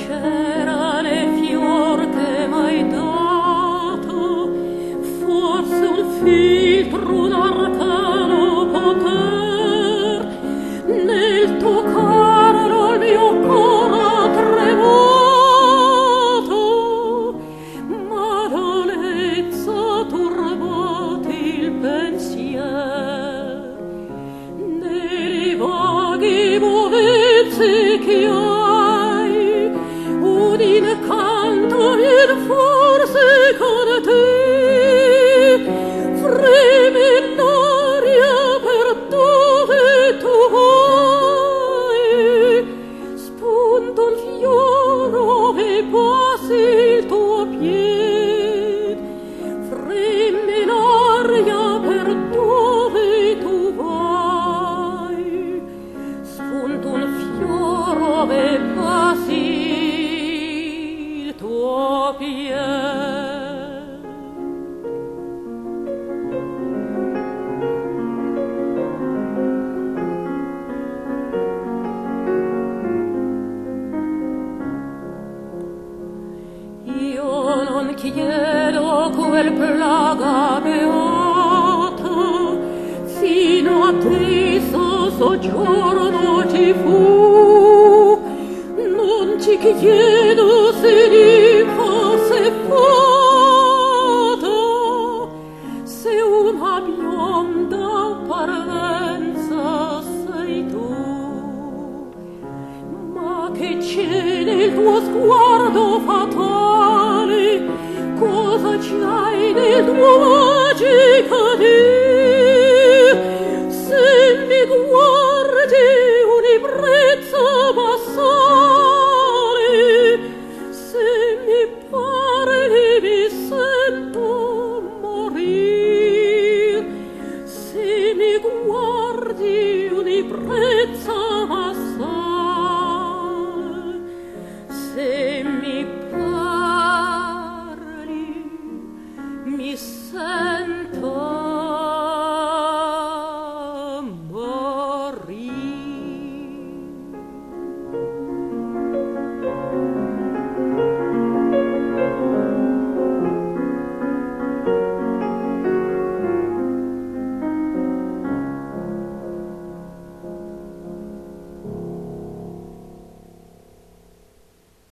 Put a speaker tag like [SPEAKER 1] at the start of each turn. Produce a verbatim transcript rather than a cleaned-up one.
[SPEAKER 1] c'era le fior che m'hai dato, forse un filtro, un arcano poter, nel toccarlo il mio cor ha tremoto, ma dolezza turbati il pensier, nei vaghi movenze che hai, un incanto viene forse con te, freme in aria per dove tu vai, spunta un fioro e passi il tuo pied, freme in aria per dove tu vai, spunta un fioro e passi il tuo pied. Io non chiedo quel plaga beata, fino a teso soggiorno ci fu, non ci chiedo se ninfa se fata, se una bionda parvenza sei tu, ma che c'è nel tuo sguardo fatale, cosa c'hai nel tuo magico